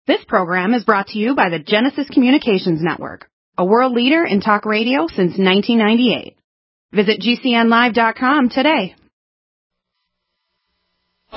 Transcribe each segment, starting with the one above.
This program is brought to you by the Genesis Communications Network, a world leader in talk radio since 1998. Visit GCNlive.com today. All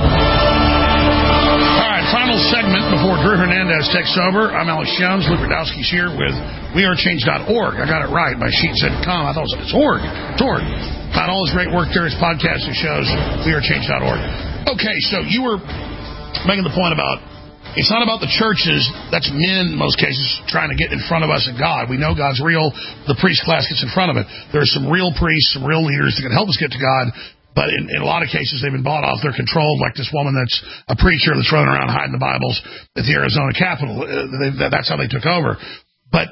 right, final segment before Drew Hernandez takes over. I'm Alex Jones. Luke Rudowski's here with WeAreChange.org. I got it right. My sheet said .com. I thought it's org. It's org. Got all his great work there, his podcasts and shows, WeAreChange.org. Okay, so you were making the point about it's not about the churches. That's men, in most cases, trying to get in front of us and God. We know God's real. The priest class gets in front of it. There are some real priests, some real leaders that can help us get to God. But in a lot of cases, they've been bought off. They're controlled, like this woman that's a preacher that's running around hiding the Bibles at the Arizona Capitol. That's how they took over. But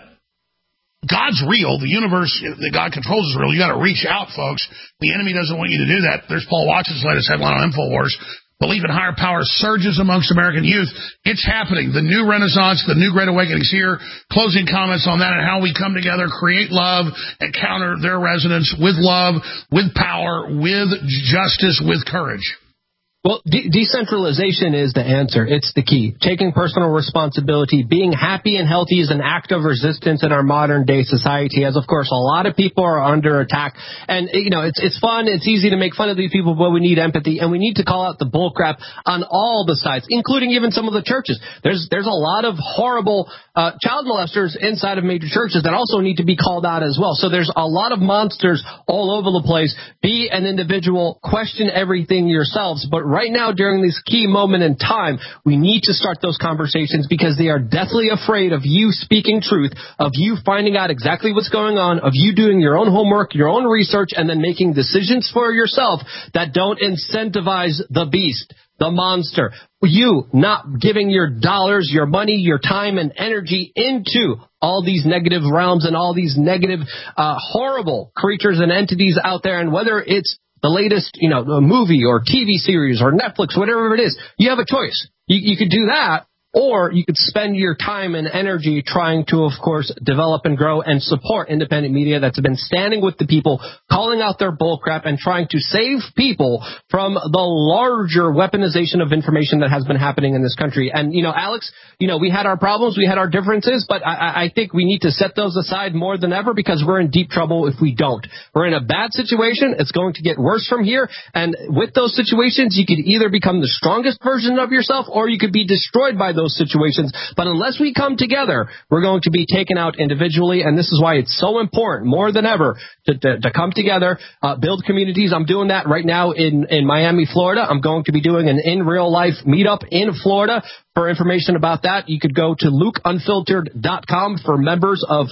God's real. The universe that God controls is real. You got to reach out, folks. The enemy doesn't want you to do that. There's Paul Wattson's latest headline on InfoWars. Belief in higher power surges amongst American youth. It's happening. The new renaissance, the new great awakening is here. Closing comments on that and how we come together, create love, and counter their resonance with love, with power, with justice, with courage. Well, decentralization is the answer. It's the key. Taking personal responsibility, being happy and healthy is an act of resistance in our modern-day society, as, of course, a lot of people are under attack. And, you know, it's fun. It's easy to make fun of these people, but we need empathy, and we need to call out the bullcrap on all the sides, including even some of the churches. There's a lot of horrible child molesters inside of major churches that also need to be called out as well. So there's a lot of monsters all over the place. Be an individual. Question everything yourselves. But right now, during this key moment in time, we need to start those conversations because they are deathly afraid of you speaking truth, of you finding out exactly what's going on, of you doing your own homework, your own research, and then making decisions for yourself that don't incentivize the beast, the monster. You not giving your dollars, your money, your time, and energy into all these negative realms and all these negative, horrible creatures and entities out there. And whether it's the latest, a movie or TV series or Netflix, whatever it is, you have a choice. You could do that, or you could spend your time and energy trying to, of course, develop and grow and support independent media that's been standing with the people, calling out their bullcrap, and trying to save people from the larger weaponization of information that has been happening in this country. And, Alex, we had our problems, we had our differences, but I think we need to set those aside more than ever because we're in deep trouble if we don't. We're in a bad situation. It's going to get worse from here. And with those situations, you could either become the strongest version of yourself or you could be destroyed by those situations. But unless we come together, we're going to be taken out individually. And this is why it's so important, more than ever, to come together, build communities. I'm doing that right now in Miami, Florida. I'm going to be doing an in real life meetup in Florida. For information about that, you could go to LukeUnfiltered.com for members of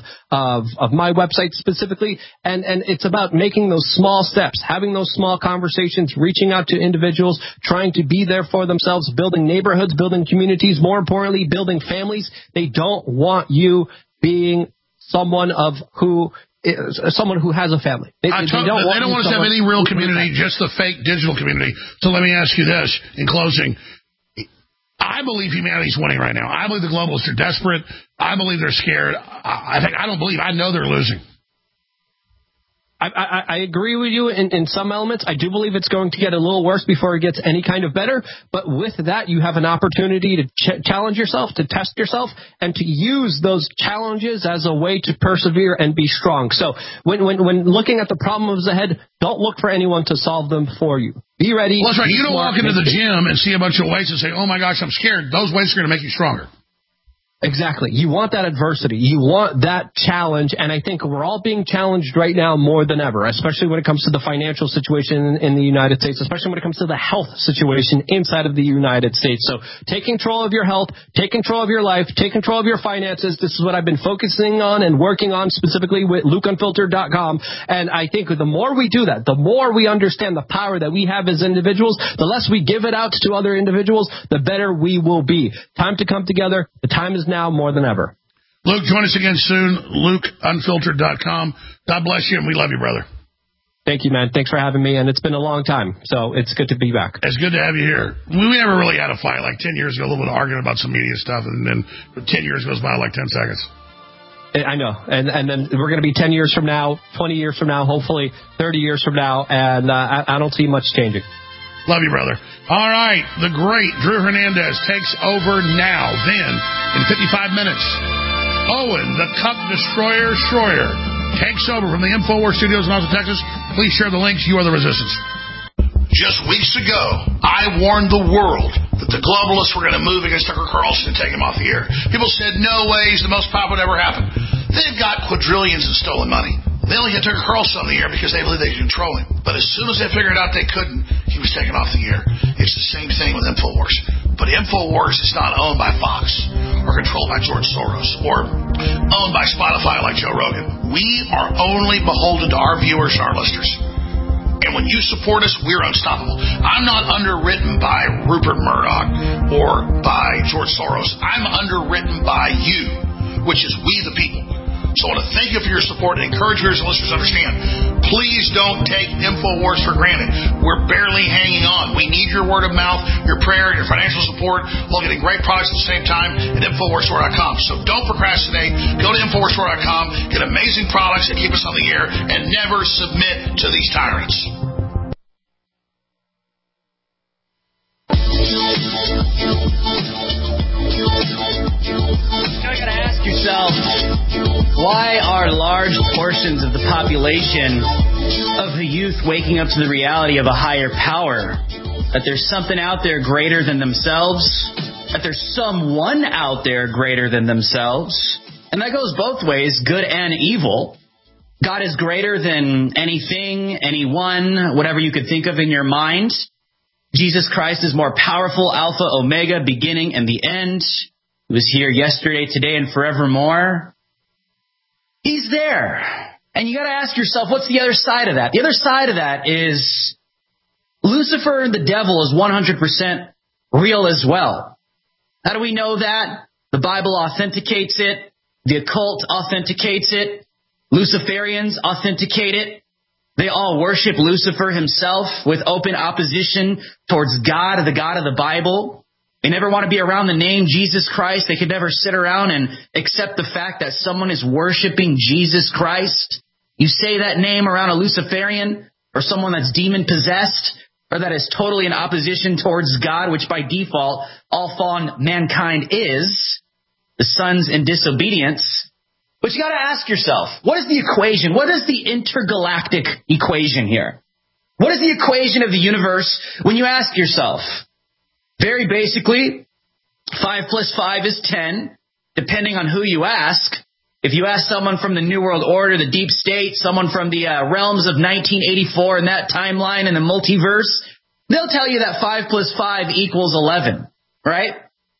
my website specifically. And it's about making those small steps, having those small conversations, reaching out to individuals, trying to be there for themselves, building neighborhoods, building communities, more importantly, building families. They don't want you being someone who has a family. They don't want us to have any real community, just the fake digital community. So let me ask you this in closing. I believe humanity's winning right now. I believe the globalists are desperate. I believe they're scared. I know they're losing. I agree with you in some elements. I do believe it's going to get a little worse before it gets any kind of better. But with that, you have an opportunity to challenge yourself, to test yourself, and to use those challenges as a way to persevere and be strong. So when looking at the problems ahead, don't look for anyone to solve them for you. Be ready. Well, that's right. You don't walk into the gym and see a bunch of weights and say, oh, my gosh, I'm scared. Those weights are going to make you stronger. Exactly. You want that adversity. You want that challenge. And I think we're all being challenged right now more than ever, especially when it comes to the financial situation in the United States, especially when it comes to the health situation inside of the United States. So take control of your health, take control of your life, take control of your finances. This is what I've been focusing on and working on specifically with LukeUnfiltered.com. And I think the more we do that, the more we understand the power that we have as individuals, the less we give it out to other individuals, the better we will be. Time to come together. The time is now more than ever. Luke, join us again soon. LukeUnfiltered.com. God bless you, and we love you, brother. Thank you, man. Thanks for having me, and it's been a long time, so it's good to be back. It's good to have you here. We never really had a fight. Like 10 years ago, a little bit of arguing about some media stuff, and then 10 years goes by like 10 seconds. I know, and then we're going to be 10 years from now, 20 years from now, hopefully 30 years from now, and I don't see much changing. Love you, brother. All right. The great Drew Hernandez takes over now. Then, in 55 minutes, Owen, the Cup Destroyer Schroyer, takes over from the InfoWars studios in Austin, Texas. Please share the links. You are the resistance. Just weeks ago, I warned the world that the globalists were going to move against Tucker Carlson and take him off the air. People said, no way, he's the most powerful that ever happened. They've got quadrillions in stolen money. They only had Tucker Carlson on the air because they believe they could control him. But as soon as they figured out they couldn't, he was taken off the air. It's the same thing with InfoWars. But InfoWars is not owned by Fox or controlled by George Soros or owned by Spotify like Joe Rogan. We are only beholden to our viewers and our listeners. And when you support us, we're unstoppable. I'm not underwritten by Rupert Murdoch or by George Soros. I'm underwritten by you, which is we the people. So I want to thank you for your support and encourage viewers and listeners to understand. Please don't take InfoWars for granted. We're barely hanging on. We need your word of mouth, your prayer, your financial support, while getting great products at the same time at InfoWarsStore.com. So don't procrastinate. Go to InfoWarsStore.com, get amazing products that keep us on the air, and never submit to these tyrants. You gotta ask yourself, why are large portions of the population of the youth waking up to the reality of a higher power? That there's something out there greater than themselves? That there's someone out there greater than themselves? And that goes both ways, good and evil. God is greater than anything, anyone, whatever you could think of in your mind. Jesus Christ is more powerful, Alpha, Omega, beginning and the end. He was here yesterday, today, and forevermore. He's there. And you got to ask yourself, what's the other side of that? The other side of that is Lucifer and the devil is 100% real as well. How do we know that? The Bible authenticates it. The occult authenticates it. Luciferians authenticate it. They all worship Lucifer himself with open opposition towards God, the God of the Bible. They never want to be around the name Jesus Christ. They could never sit around and accept the fact that someone is worshiping Jesus Christ. You say that name around a Luciferian or someone that's demon-possessed or that is totally in opposition towards God, which by default all fallen mankind is, the sons in disobedience. But you got to ask yourself, what is the equation? What is the intergalactic equation here? What is the equation of the universe when you ask yourself? Very basically, 5 plus 5 is 10, depending on who you ask. If you ask someone from the New World Order, the Deep State, someone from the realms of 1984 in that timeline in the multiverse, they'll tell you that 5 plus 5 equals 11, right?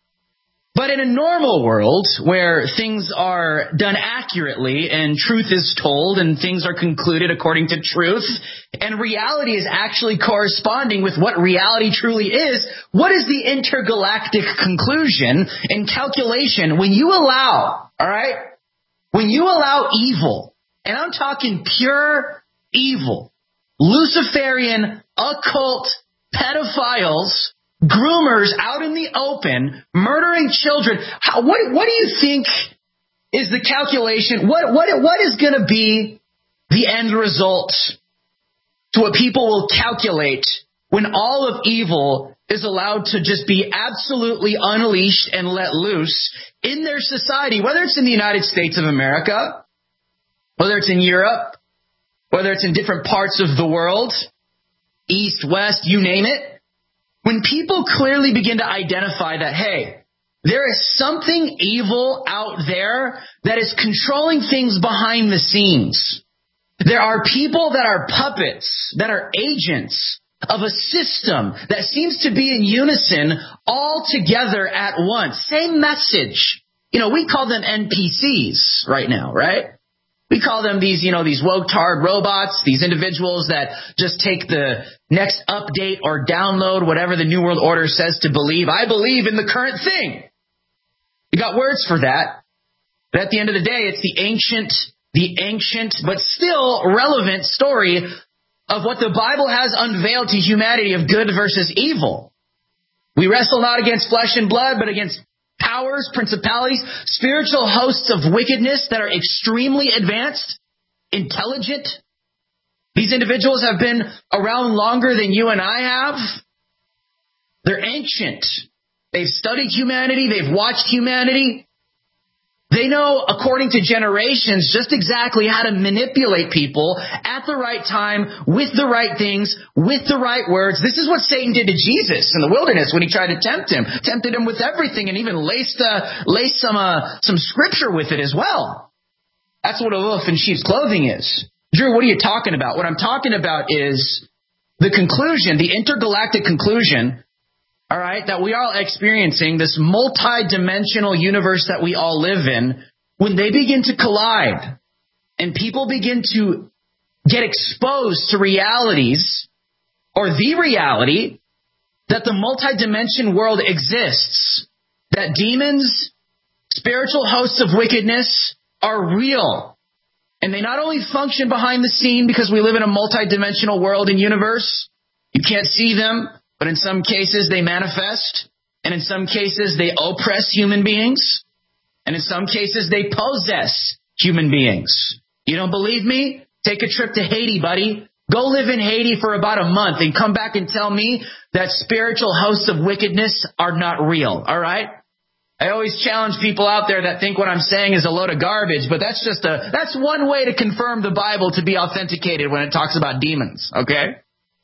But in a normal world where things are done accurately and truth is told and things are concluded according to truth and reality is actually corresponding with what reality truly is, what is the intergalactic conclusion and calculation when you allow, all right, when you allow evil, and I'm talking pure evil, Luciferian, occult, pedophiles, groomers out in the open, murdering children. What do you think is the calculation? What is going to be the end result to what people will calculate when all of evil is allowed to just be absolutely unleashed and let loose in their society, whether it's in the United States of America, whether it's in Europe, whether it's in different parts of the world, east, west, you name it. When people clearly begin to identify that, hey, there is something evil out there that is controlling things behind the scenes. There are people that are puppets, that are agents of a system that seems to be in unison all together at once. Same message. You know, we call them NPCs right now, right? We call them these woke-tard robots, these individuals that just take the next update or download whatever the New World Order says to believe. I believe in the current thing. You got words for that. But at the end of the day, it's the ancient, but still relevant story of what the Bible has unveiled to humanity of good versus evil. We wrestle not against flesh and blood, but against powers, principalities, spiritual hosts of wickedness that are extremely advanced, intelligent. These individuals have been around longer than you and I have. They're ancient. They've studied humanity. They've watched humanity. They know, according to generations, just exactly how to manipulate people at the right time, with the right things, with the right words. This is what Satan did to Jesus in the wilderness when he tried to tempt him. Tempted him with everything and even laced some scripture with it as well. That's what a wolf in sheep's clothing is. Drew, what are you talking about? What I'm talking about is the conclusion, the intergalactic conclusion, all right, that we are all experiencing, this multi-dimensional universe that we all live in, when they begin to collide and people begin to get exposed to realities, or the reality, that the multi-dimension world exists, that demons, spiritual hosts of wickedness are real. And they not only function behind the scene because we live in a multi-dimensional world and universe, you can't see them, but in some cases they manifest, and in some cases they oppress human beings, and in some cases they possess human beings. You don't believe me? Take a trip to Haiti, buddy. Go live in Haiti for about a month and come back and tell me that spiritual hosts of wickedness are not real, all right? I always challenge people out there that think what I'm saying is a load of garbage, but that's one way to confirm the Bible to be authenticated when it talks about demons, okay?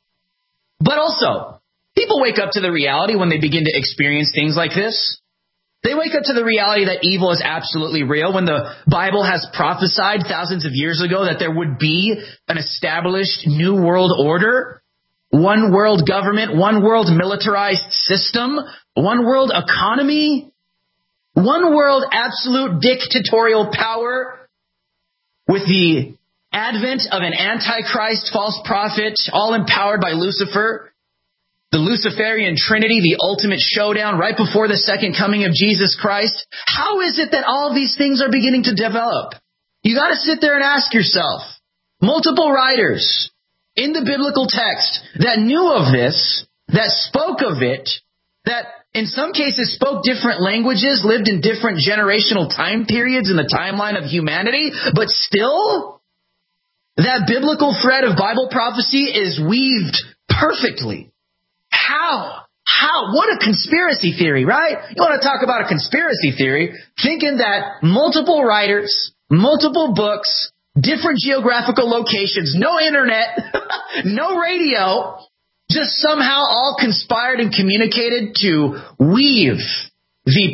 But also, people wake up to the reality when they begin to experience things like this. They wake up to the reality that evil is absolutely real. When the Bible has prophesied thousands of years ago that there would be an established new world order, one world government, one world militarized system, one world economy, one world absolute dictatorial power, with the advent of an antichrist false prophet, all empowered by Lucifer, the Luciferian Trinity, the ultimate showdown right before the second coming of Jesus Christ. How is it that all of these things are beginning to develop? You got to sit there and ask yourself. Multiple writers in the biblical text that knew of this, that spoke of it, that in some cases spoke different languages, lived in different generational time periods in the timeline of humanity, but still, that biblical thread of Bible prophecy is weaved perfectly. How? What a conspiracy theory, right? You want to talk about a conspiracy theory, thinking that multiple writers, multiple books, different geographical locations, no internet, no radio, just somehow all conspired and communicated to weave the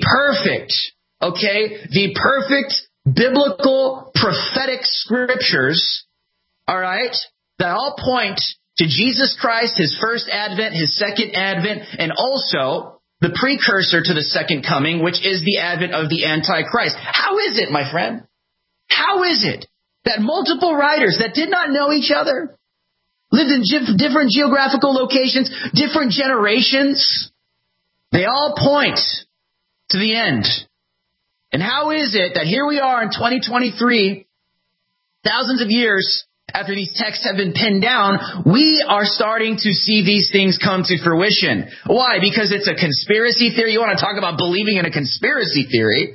perfect biblical prophetic scriptures, all right, that all point to Jesus Christ, His first advent, His second advent, and also the precursor to the second coming, which is the advent of the Antichrist. How is it, my friend? How is it that multiple writers that did not know each other, lived in different geographical locations, different generations, they all point to the end? And how is it that here we are in 2023, thousands of years after these texts have been pinned down, we are starting to see these things come to fruition? Why? Because it's a conspiracy theory. You want to talk about believing in a conspiracy theory?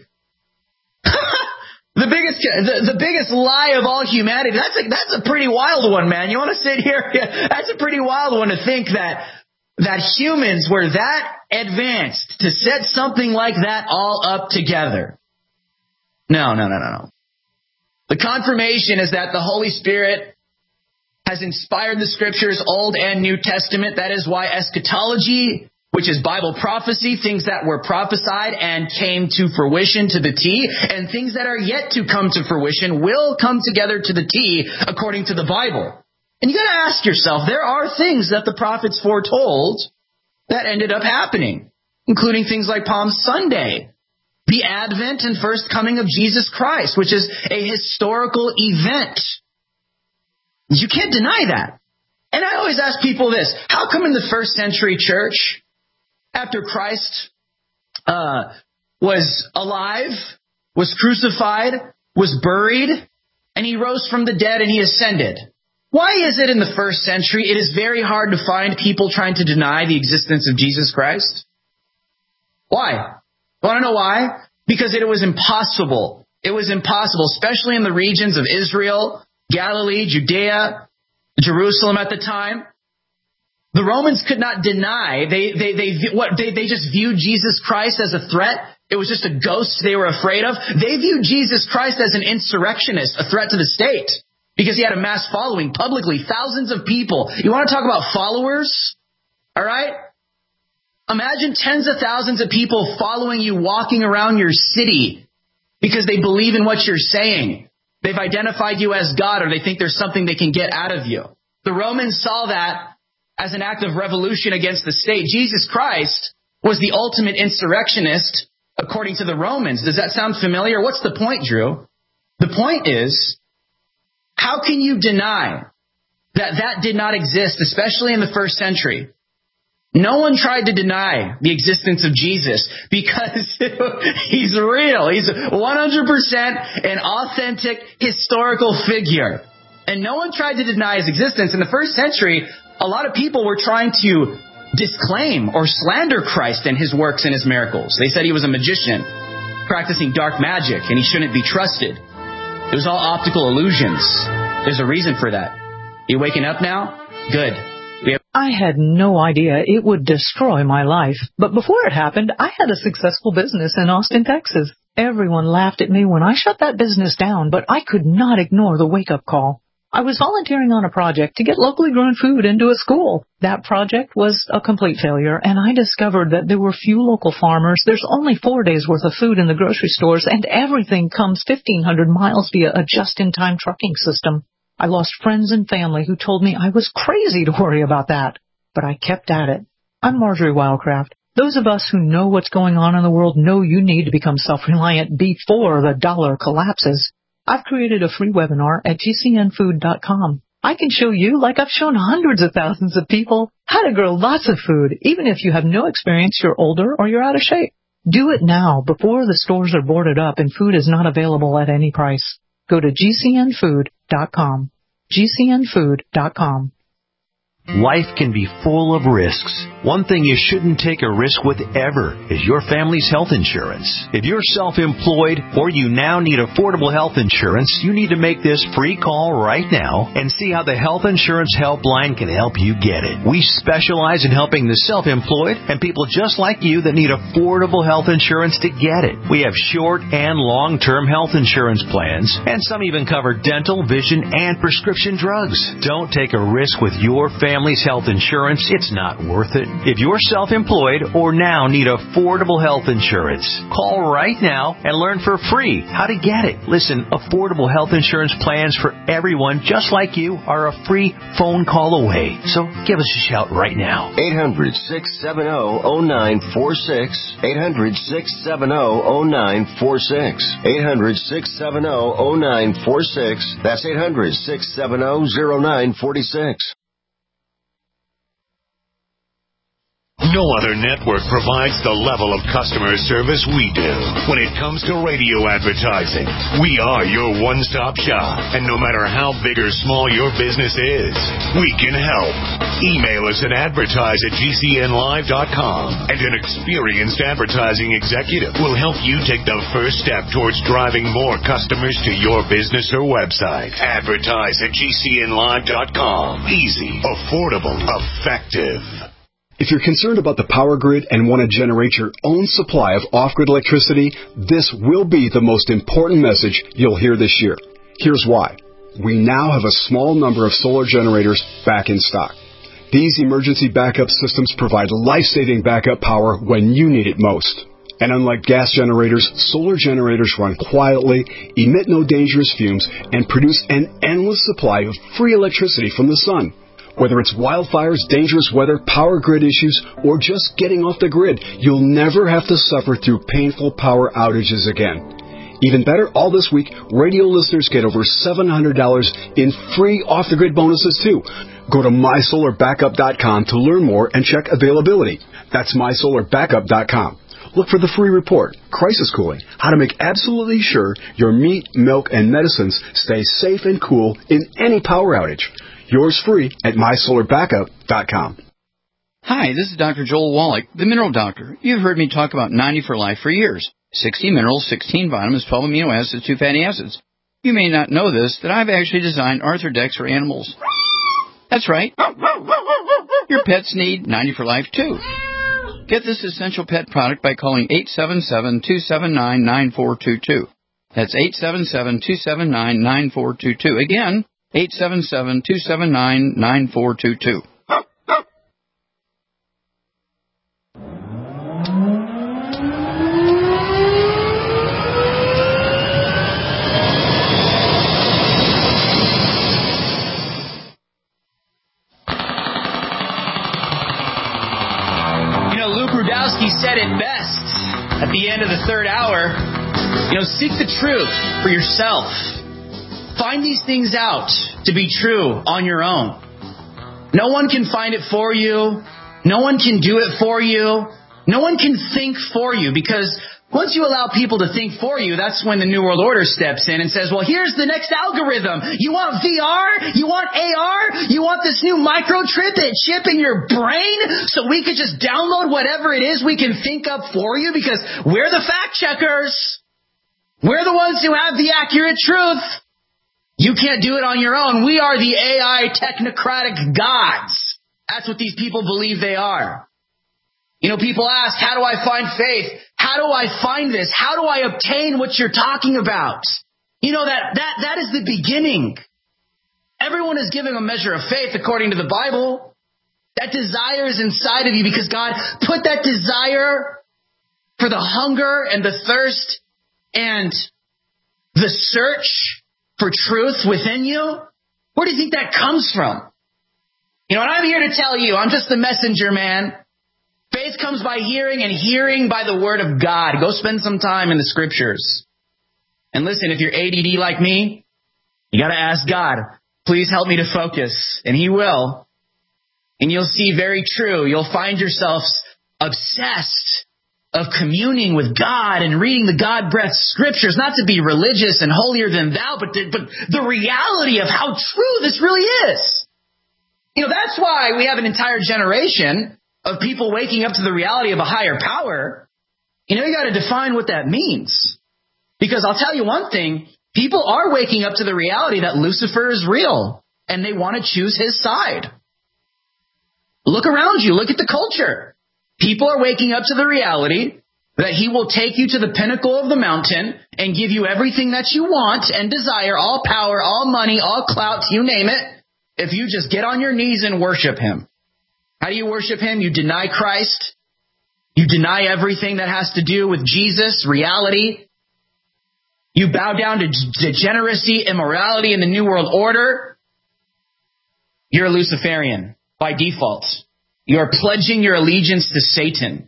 The biggest lie of all humanity. That's a pretty wild one, man. You want to sit here? That's a pretty wild one to think that humans were that advanced to set something like that all up together. No. The confirmation is that the Holy Spirit has inspired the Scriptures, Old and New Testament. That is why eschatology, which is Bible prophecy, things that were prophesied and came to fruition to the T, and things that are yet to come to fruition will come together to the T according to the Bible. And you got to ask yourself, there are things that the prophets foretold that ended up happening, including things like Palm Sunday, the advent and first coming of Jesus Christ, which is a historical event. You can't deny that. And I always ask people this: how come in the first century church, after Christ was alive, was crucified, was buried, and He rose from the dead and He ascended, why is it in the first century it is very hard to find people trying to deny the existence of Jesus Christ? Why? Want to know why? Because it was impossible. It was impossible, especially in the regions of Israel, Galilee, Judea, Jerusalem at the time. The Romans could not deny. They just viewed Jesus Christ as a threat. It was just a ghost they were afraid of. They viewed Jesus Christ as an insurrectionist, a threat to the state, because he had a mass following publicly, thousands of people. You want to talk about followers? All right? Imagine tens of thousands of people following you, walking around your city because they believe in what you're saying. They've identified you as God, or they think there's something they can get out of you. The Romans saw that as an act of revolution against the state. Jesus Christ was the ultimate insurrectionist, according to the Romans. Does that sound familiar? What's the point, Drew? The point is, how can you deny that did not exist, especially in the first century? No one tried to deny the existence of Jesus because he's real. He's 100% an authentic historical figure. And no one tried to deny his existence. In the first century, a lot of people were trying to disclaim or slander Christ and his works and his miracles. They said he was a magician practicing dark magic and he shouldn't be trusted. It was all optical illusions. There's a reason for that. You waking up now? Good. I had no idea it would destroy my life. But before it happened, I had a successful business in Austin, Texas. Everyone laughed at me when I shut that business down, but I could not ignore the wake-up call. I was volunteering on a project to get locally grown food into a school. That project was a complete failure, and I discovered that there were few local farmers. There's only 4 days' worth of food in the grocery stores, and everything comes 1,500 miles via a just-in-time trucking system. I lost friends and family who told me I was crazy to worry about that. But I kept at it. I'm Marjorie Wildcraft. Those of us who know what's going on in the world know you need to become self-reliant before the dollar collapses. I've created a free webinar at GCNfood.com. I can show you, like I've shown hundreds of thousands of people, how to grow lots of food, even if you have no experience, you're older, or you're out of shape. Do it now, before the stores are boarded up and food is not available at any price. Go to GCNfood.com. GCNfood.com. Life can be full of risks. One thing you shouldn't take a risk with ever is your family's health insurance. If you're self-employed or you now need affordable health insurance, you need to make this free call right now and see how the Health Insurance Helpline can help you get it. We specialize in helping the self-employed and people just like you that need affordable health insurance to get it. We have short and long-term health insurance plans, and some even cover dental, vision, and prescription drugs. Don't take a risk with your family's health insurance. It's not worth it. If you're self-employed or now need affordable health insurance, call right now and learn for free how to get it. Listen, affordable health insurance plans for everyone just like you are a free phone call away. So give us a shout right now. 800-670-0946. 800-670-0946. 800-670-0946. That's 800-670-0946. No other network provides the level of customer service we do. When it comes to radio advertising, we are your one-stop shop. And no matter how big or small your business is, we can help. Email us at advertise@gcnlive.com, and an experienced advertising executive will help you take the first step towards driving more customers to your business or website. Advertise@gcnlive.com. Easy, affordable, effective. If you're concerned about the power grid and want to generate your own supply of off-grid electricity, this will be the most important message you'll hear this year. Here's why. We now have a small number of solar generators back in stock. These emergency backup systems provide life-saving backup power when you need it most. And unlike gas generators, solar generators run quietly, emit no dangerous fumes, and produce an endless supply of free electricity from the sun. Whether it's wildfires, dangerous weather, power grid issues, or just getting off the grid, you'll never have to suffer through painful power outages again. Even better, all this week, radio listeners get over $700 in free off-the-grid bonuses, too. Go to mysolarbackup.com to learn more and check availability. That's mysolarbackup.com. Look for the free report, Crisis Cooling, how to make absolutely sure your meat, milk, and medicines stay safe and cool in any power outage. Yours free at mysolarbackup.com. Hi, this is Dr. Joel Wallach, the Mineral Doctor. You've heard me talk about 90 for Life for years. 60 minerals, 16 vitamins, 12 amino acids, 2 fatty acids. You may not know this, that I've actually designed Arthrodex for animals. That's right. Your pets need 90 for Life, too. Get this essential pet product by calling 877-279-9422. That's 877-279-9422. Again, 877-279-9422. He said it best at the end of the third hour. Seek the truth for yourself. Find these things out to be true on your own. No one can find it for you. No one can do it for you. No one can think for you, because once you allow people to think for you, that's when the New World Order steps in and says, well, here's the next algorithm. You want VR? You want AR? You want this new microchip chip in your brain so we could just download whatever it is we can think up for you, because we're the fact checkers. We're the ones who have the accurate truth. You can't do it on your own. We are the AI technocratic gods. That's what these people believe they are. People ask, how do I find faith? How do I find this? How do I obtain what you're talking about? That is the beginning. Everyone is given a measure of faith according to the Bible. That desire is inside of you because God put that desire for the hunger and the thirst and the search for truth within you. Where do you think that comes from? And I'm here to tell you, I'm just the messenger, man. Faith comes by hearing, and hearing by the Word of God. Go spend some time in the Scriptures. And listen, if you're ADD like me, you got to ask God, please help me to focus. And He will. And you'll see very true. You'll find yourselves obsessed of communing with God and reading the God-breathed Scriptures, not to be religious and holier than thou, but the reality of how true this really is. That's why we have an entire generation of people waking up to the reality of a higher power. You got to define what that means. Because I'll tell you one thing, people are waking up to the reality that Lucifer is real, and they want to choose his side. Look around you. Look at the culture. People are waking up to the reality that he will take you to the pinnacle of the mountain and give you everything that you want and desire, all power, all money, all clout, you name it, if you just get on your knees and worship him. How do you worship him? You deny Christ. You deny everything that has to do with Jesus, reality. You bow down to degeneracy, immorality, and the New World Order. You're a Luciferian by default. You're pledging your allegiance to Satan.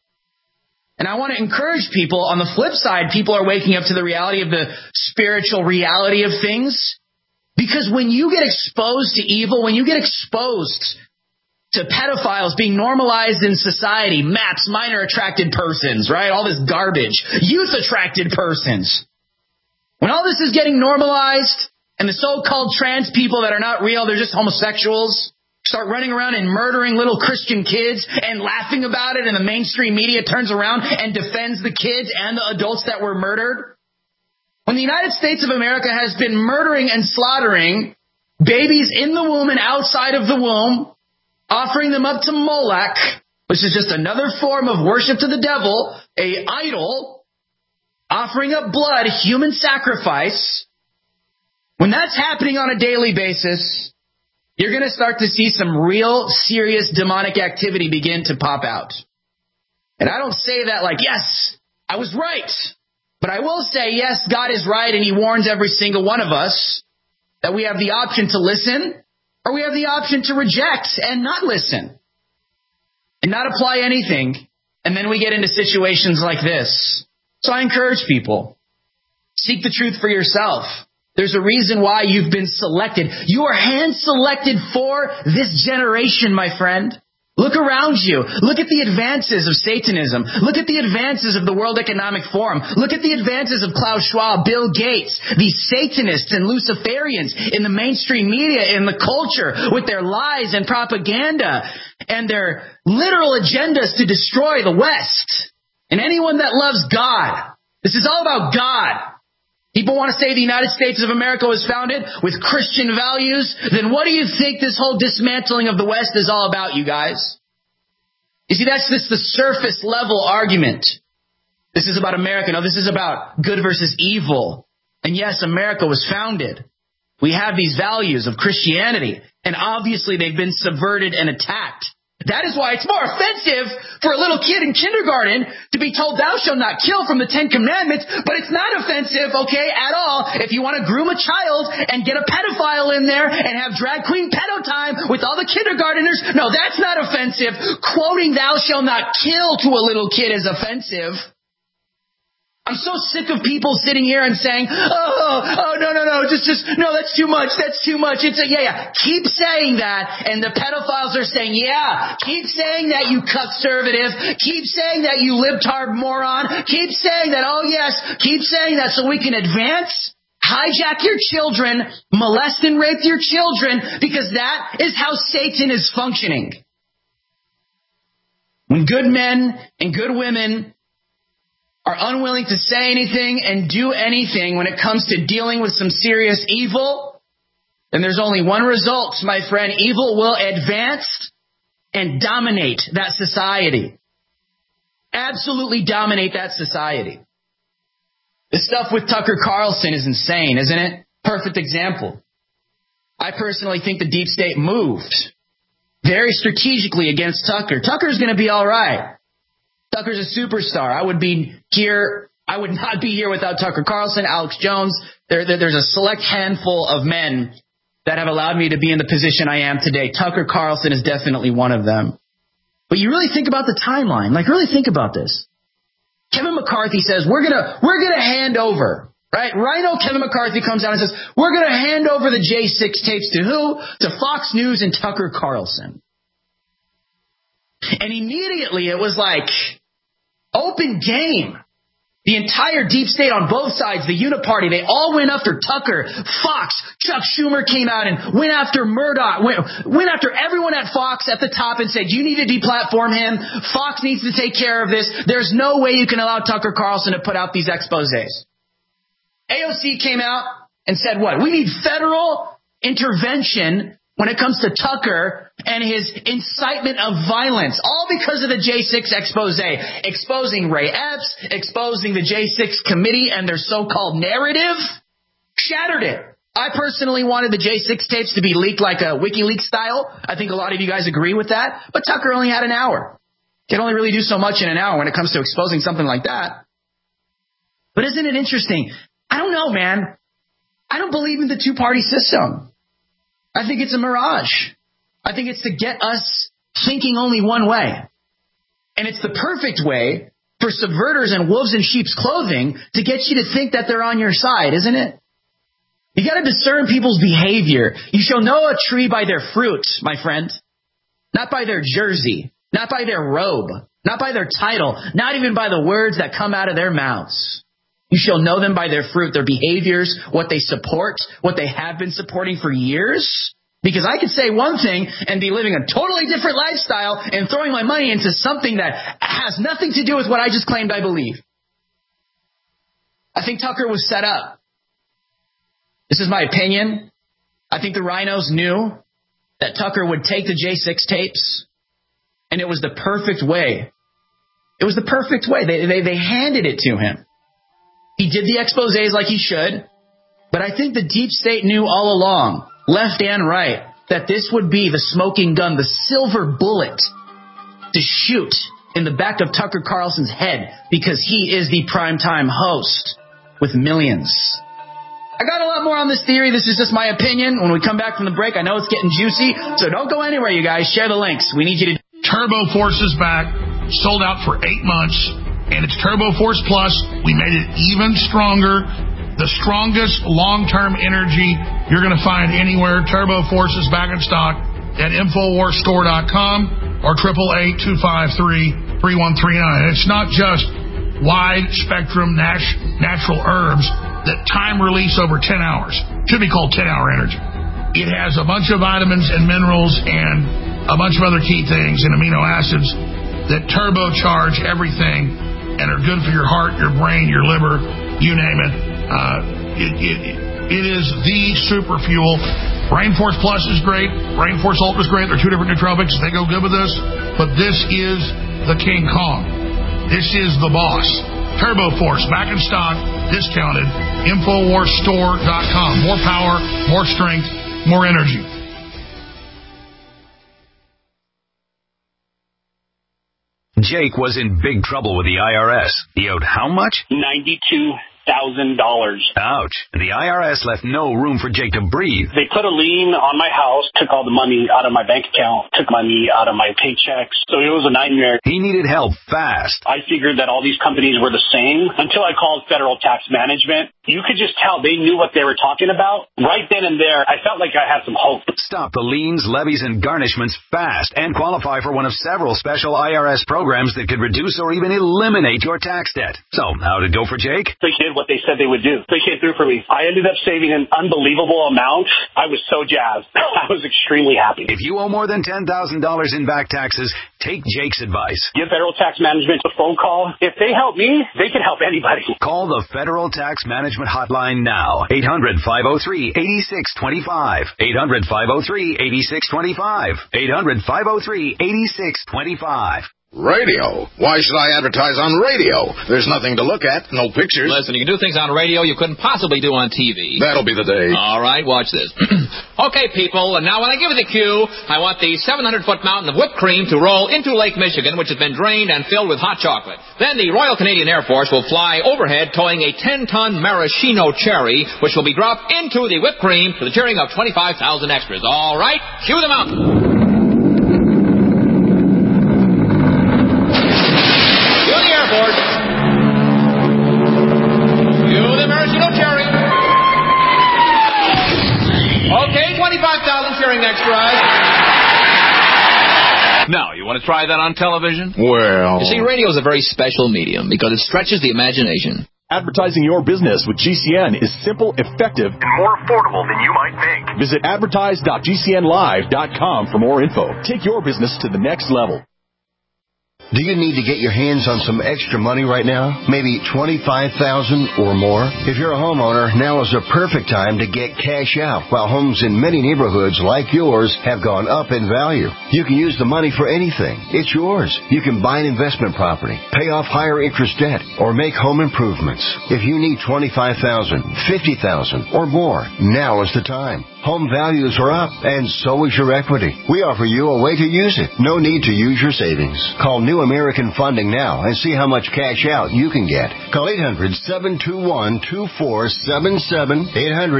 And I want to encourage people, on the flip side, people are waking up to the reality of the spiritual reality of things. Because when you get exposed to evil, when you get exposed to pedophiles being normalized in society, MAPS, minor attracted persons, right? All this garbage. Youth attracted persons. When all this is getting normalized and the so-called trans people that are not real, they're just homosexuals, start running around and murdering little Christian kids and laughing about it, and the mainstream media turns around and defends the kids and the adults that were murdered. When the United States of America has been murdering and slaughtering babies in the womb and outside of the womb, offering them up to Moloch, which is just another form of worship to the devil, a idol, offering up blood, human sacrifice. When that's happening on a daily basis, you're going to start to see some real serious demonic activity begin to pop out. And I don't say that like, yes, I was right. But I will say, yes, God is right, and he warns every single one of us that we have the option to listen, or we have the option to reject and not listen and not apply anything. And then we get into situations like this. So I encourage people, seek the truth for yourself. There's a reason why you've been selected. You are hand-selected for this generation, my friend. Look around you. Look at the advances of Satanism. Look at the advances of the World Economic Forum. Look at the advances of Klaus Schwab, Bill Gates, these Satanists and Luciferians in the mainstream media, in the culture, with their lies and propaganda and their literal agendas to destroy the West and anyone that loves God. This is all about God. People want to say the United States of America was founded with Christian values. Then what do you think this whole dismantling of the West is all about, you guys? You see, that's just the surface level argument. This is about America. No, this is about good versus evil. And yes, America was founded. We have these values of Christianity. And obviously they've been subverted and attacked. That is why it's more offensive for a little kid in kindergarten to be told thou shalt not kill from the 10 Commandments, but it's not offensive, okay, at all, if you want to groom a child and get a pedophile in there and have drag queen pedo time with all the kindergarteners. No, that's not offensive. Quoting thou shalt not kill to a little kid is offensive. I'm so sick of people sitting here and saying, no, no, that's too much. Keep saying that. And the pedophiles are saying, yeah, keep saying that, you conservative. Keep saying that, you libtard moron. Keep saying that, oh yes, keep saying that so we can advance, hijack your children, molest and rape your children, because that is how Satan is functioning. When good men and good women are unwilling to say anything and do anything when it comes to dealing with some serious evil, then there's only one result, my friend. Evil will advance and dominate that society. Absolutely dominate that society. This stuff with Tucker Carlson is insane, isn't it? Perfect example. I personally think the deep state moved very strategically against Tucker. Tucker's going to be all right. Tucker's a superstar. I would not be here without Tucker Carlson, Alex Jones. There's a select handful of men that have allowed me to be in the position I am today. Tucker Carlson is definitely one of them. But you really think about the timeline. Really think about this. Kevin McCarthy says, we're gonna hand over, right? Rhino Kevin McCarthy comes out and says, we're gonna hand over the J6 tapes to who? To Fox News and Tucker Carlson. And immediately it was like open game. The entire deep state on both sides, the Uniparty, they all went after Tucker. Fox, Chuck Schumer came out and went after Murdoch, went after everyone at Fox at the top and said, you need to deplatform him. Fox needs to take care of this. There's no way you can allow Tucker Carlson to put out these exposés. AOC came out and said what? We need federal intervention when it comes to Tucker and his incitement of violence, all because of the J6 expose, exposing Ray Epps, exposing the J6 committee and their so-called narrative, shattered it. I personally wanted the J6 tapes to be leaked like a WikiLeaks style. I think a lot of you guys agree with that, but Tucker only had an hour. Can only really do so much in an hour when it comes to exposing something like that. But isn't it interesting? I don't know, man. I don't believe in the two-party system. I think it's a mirage. I think it's to get us thinking only one way. And it's the perfect way for subverters and wolves in sheep's clothing to get you to think that they're on your side, isn't it? You got to discern people's behavior. You shall know a tree by their fruit, my friend. Not by their jersey, not by their robe, not by their title, not even by the words that come out of their mouths. You shall know them by their fruit, their behaviors, what they support, what they have been supporting for years. Because I could say one thing and be living a totally different lifestyle and throwing my money into something that has nothing to do with what I just claimed I believe. I think Tucker was set up. This is my opinion. I think the rhinos knew that Tucker would take the J6 tapes, and it was the perfect way. It was the perfect way. They handed it to him. He did the exposés like he should, but I think the deep state knew all along, left and right, that this would be the smoking gun, the silver bullet to shoot in the back of Tucker Carlson's head because he is the primetime host with millions. I got a lot more on this theory. This is just my opinion. When we come back from the break, I know it's getting juicy, so don't go anywhere, you guys. Share the links. We need you to... Turbo Force is back, sold out for 8 months, and it's Turbo Force Plus. We made it even stronger. The strongest long-term energy you're going to find anywhere. Turbo Force is back in stock at InfoWarsStore.com or 888-253-3139. It's not just wide-spectrum natural herbs that time release over 10 hours. Should be called 10-hour energy. It has a bunch of vitamins and minerals and a bunch of other key things and amino acids that turbocharge everything and are good for your heart, your brain, your liver, you name it. It is the super fuel. Rainforce Plus is great. Rainforce Ultra is great. They're two different nootropics. They go good with this. But this is the King Kong. This is the boss. Turbo Force, back in stock, discounted. InfoWarsStore.com. More power, more strength, more energy. Jake was in big trouble with the IRS. He owed how much? $92,000. Ouch. The IRS left no room for Jake to breathe. They put a lien on my house, took all the money out of my bank account, took money out of my paychecks. So it was a nightmare. He needed help fast. I figured that all these companies were the same until I called Federal Tax Management. You could just tell they knew what they were talking about. Right then and there, I felt like I had some hope. Stop the liens, levies, and garnishments fast and qualify for one of several special IRS programs that could reduce or even eliminate your tax debt. So, how'd it go for Jake? They did what they said they would do. They came through for me. I ended up saving an unbelievable amount. I was so jazzed. I was extremely happy. If you owe more than $10,000 in back taxes, take Jake's advice. Give Federal Tax Management a phone call. If they help me, they can help anybody. Call the Federal Tax Management Hotline now. 800-503-8625. 800-503-8625. 800-503-8625. Radio? Why should I advertise on radio? There's nothing to look at, no pictures. Listen, you can do things on radio you couldn't possibly do on TV. That'll be the day. All right, watch this. Okay, people, and now when I give you the cue, I want the 700-foot mountain of whipped cream to roll into Lake Michigan, which has been drained and filled with hot chocolate. Then the Royal Canadian Air Force will fly overhead towing a 10-ton maraschino cherry, which will be dropped into the whipped cream to the cheering of 25,000 extras. All right, cue the mountain. Okay, 25,000 cheering extras. Now, you want to try that on television? Well... You see, radio is a very special medium because it stretches the imagination. Advertising your business with GCN is simple, effective, and more affordable than you might think. Visit advertise.gcnlive.com for more info. Take your business to the next level. Do you need to get your hands on some extra money right now? Maybe $25,000 or more? If you're a homeowner, now is the perfect time to get cash out. While homes in many neighborhoods like yours have gone up in value, you can use the money for anything. It's yours. You can buy an investment property, pay off higher interest debt, or make home improvements. If you need $25,000, $50,000 or more, now is the time. Home values are up, and so is your equity. We offer you a way to use it. No need to use your savings. Call New American Funding now and see how much cash out you can get. Call 800-721-2477.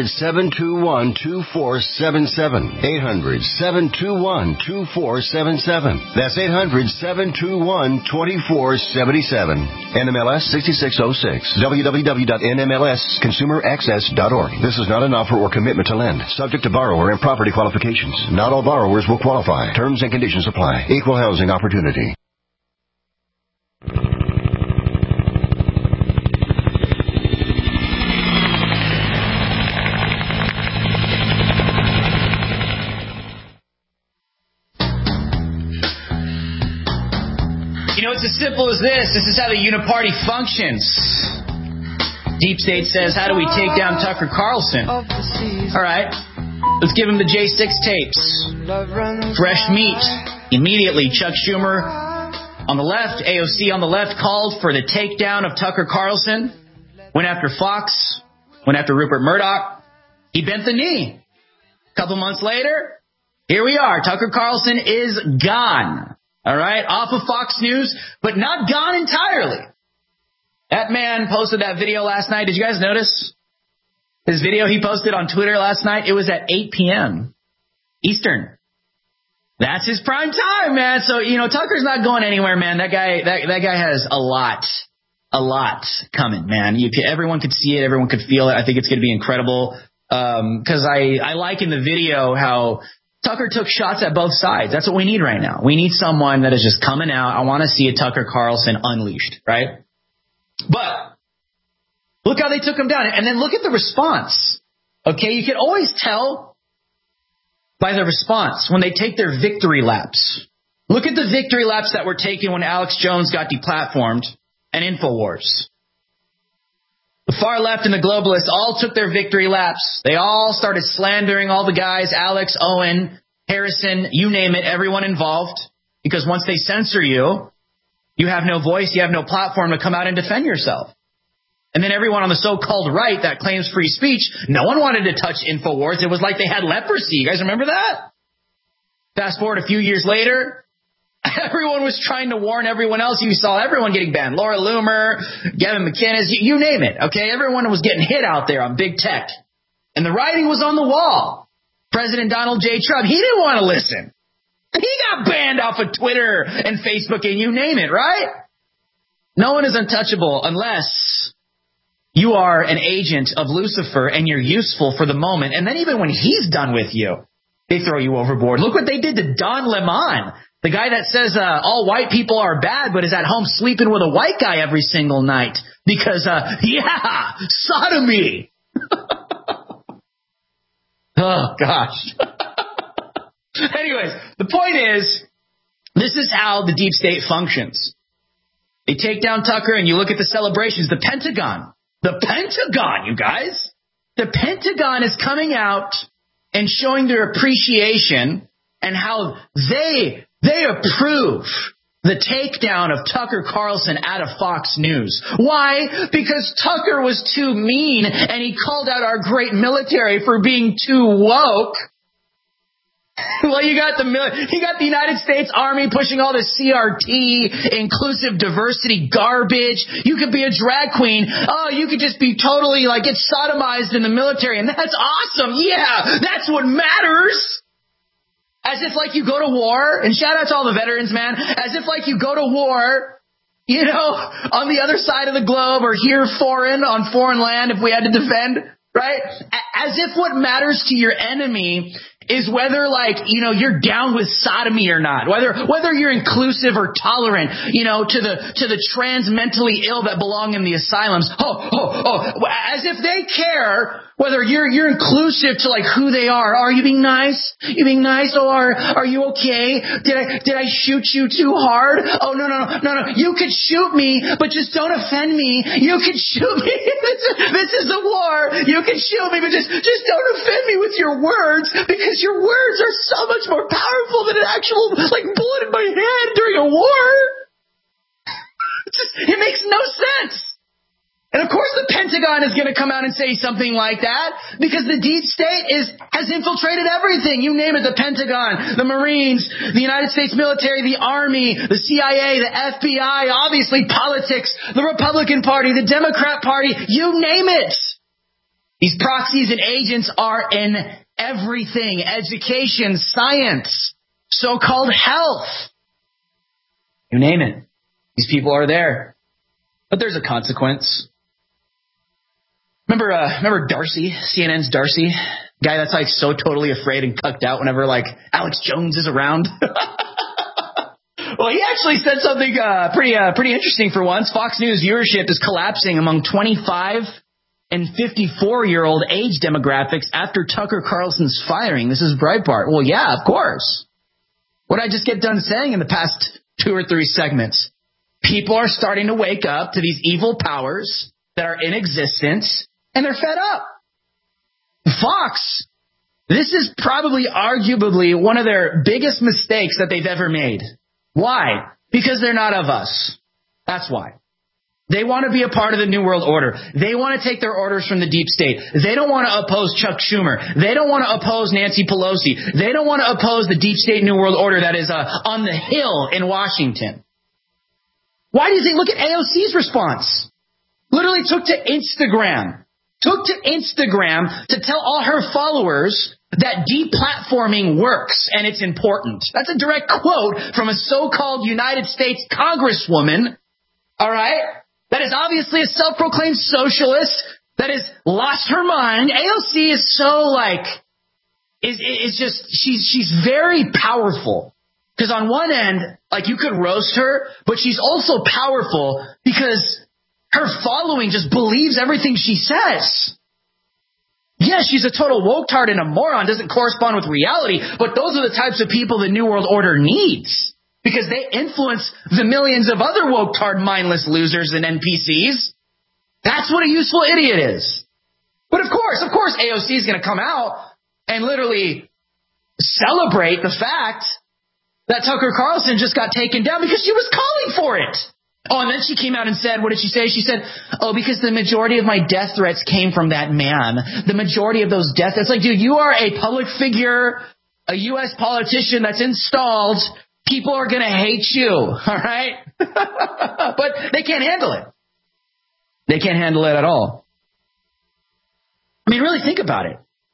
800-721-2477. 800-721-2477. That's 800-721-2477. NMLS 6606. www.nmlsconsumeraccess.org. This is not an offer or commitment to lend. Subject to borrower and property qualifications. Not all borrowers will qualify. Terms and conditions apply. Equal housing opportunity. You know, it's as simple as this. This is how the Uniparty functions. Deep State says, how do we take down Tucker Carlson? All right, let's give him the J6 tapes. Fresh meat. Immediately, Chuck Schumer on the left, AOC on the left, called for the takedown of Tucker Carlson. Went after Fox. Went after Rupert Murdoch. He bent the knee. A couple months later, here we are. Tucker Carlson is gone. All right, off of Fox News, but not gone entirely. That man posted that video last night. Did you guys notice his video he posted on Twitter last night? It was at 8 p.m. Eastern. That's his prime time, man. So, you know, Tucker's not going anywhere, man. That guy has a lot coming, man. Everyone could see it. Everyone could feel it. I think it's going to be incredible. Cause I like in the video how Tucker took shots at both sides. That's what we need right now. We need someone that is just coming out. I want to see a Tucker Carlson unleashed, right? But look how they took him down. And then look at the response. Okay, you can always tell by the response when they take their victory laps. Look at the victory laps that were taken when Alex Jones got deplatformed and InfoWars. The far left and the globalists all took their victory laps. They all started slandering all the guys, Alex, Owen, Harrison, you name it, everyone involved. Because once they censor you, you have no voice, you have no platform to come out and defend yourself. And then everyone on the so-called right that claims free speech, no one wanted to touch InfoWars. It was like they had leprosy. You guys remember that? Fast forward a few years later, everyone was trying to warn everyone else. You saw everyone getting banned. Laura Loomer, Gavin McInnes, you name it. Okay, everyone was getting hit out there on big tech. And the writing was on the wall. President Donald J. Trump, he didn't want to listen. He got banned off of Twitter and Facebook and you name it, right? No one is untouchable unless you are an agent of Lucifer and you're useful for the moment. And then even when he's done with you, they throw you overboard. Look what they did to Don Lemon, the guy that says all white people are bad but is at home sleeping with a white guy every single night. Because, sodomy. Oh, gosh. Anyways, the point is, this is how the deep state functions. They take down Tucker and you look at the celebrations. The Pentagon, you guys. The Pentagon is coming out and showing their appreciation and how they approve the takedown of Tucker Carlson out of Fox News. Why? Because Tucker was too mean and he called out our great military for being too woke. Well, you got the United States Army pushing all this CRT, inclusive diversity garbage. You could be a drag queen. Oh, you could just be totally get sodomized in the military. And that's awesome. Yeah, that's what matters. As if you go to war, and shout out to all the veterans, man. As if you go to war, on the other side of the globe or here on foreign land if we had to defend, right? As if what matters to your enemy is whether you're down with sodomy or not, whether you're inclusive or tolerant, to the trans mentally ill that belong in the asylums. As if they care whether you're inclusive to who they are. Are you being nice? You being nice? Oh, are you okay? Did I shoot you too hard? Oh, no. You could shoot me, but just don't offend me. You could shoot me. This is a war. You can shoot me, but just don't offend me with your words, because your words are so much more powerful than an actual bullet in my head during a war. It makes no sense. And of course the Pentagon is going to come out and say something like that because the deep state has infiltrated everything. You name it, the Pentagon, the Marines, the United States military, the Army, the CIA, the FBI, obviously politics, the Republican Party, the Democrat Party, you name it. These proxies and agents are in everything. Education, science, so-called health. You name it. These people are there. But there's a consequence. Remember Darcy, CNN's Darcy? Guy that's so totally afraid and cucked out whenever Alex Jones is around. Well, he actually said something pretty interesting for once. Fox News viewership is collapsing among 25 and 54-year-old age demographics after Tucker Carlson's firing. This is Breitbart. Well, yeah, of course. What did I just get done saying in the past 2 or 3 segments? People are starting to wake up to these evil powers that are in existence, and they're fed up. Fox, this is probably arguably one of their biggest mistakes that they've ever made. Why? Because they're not of us. That's why. They want to be a part of the New World Order. They want to take their orders from the deep state. They don't want to oppose Chuck Schumer. They don't want to oppose Nancy Pelosi. They don't want to oppose the deep state New World Order that is on the Hill in Washington. Why do you think? Look at AOC's response. Literally took to Instagram to tell all her followers that deplatforming works and it's important. That's a direct quote from a so-called United States Congresswoman, all right, that is obviously a self-proclaimed socialist that has lost her mind. AOC is so she's very powerful. Because on one end, you could roast her, but she's also powerful because her following just believes everything she says. Yes, she's a total woke-tard and a moron, doesn't correspond with reality, but those are the types of people the New World Order needs because they influence the millions of other woke-tard mindless losers and NPCs. That's what a useful idiot is. But of course, AOC is going to come out and literally celebrate the fact that Tucker Carlson just got taken down because she was calling for it. Oh, and then she came out and said, what did she say? She said, because the majority of my death threats came from that man. The majority of those death threats. Like, dude, you are a public figure, a U.S. politician that's installed. People are going to hate you, all right? But they can't handle it. They can't handle it at all. I mean, really think about it.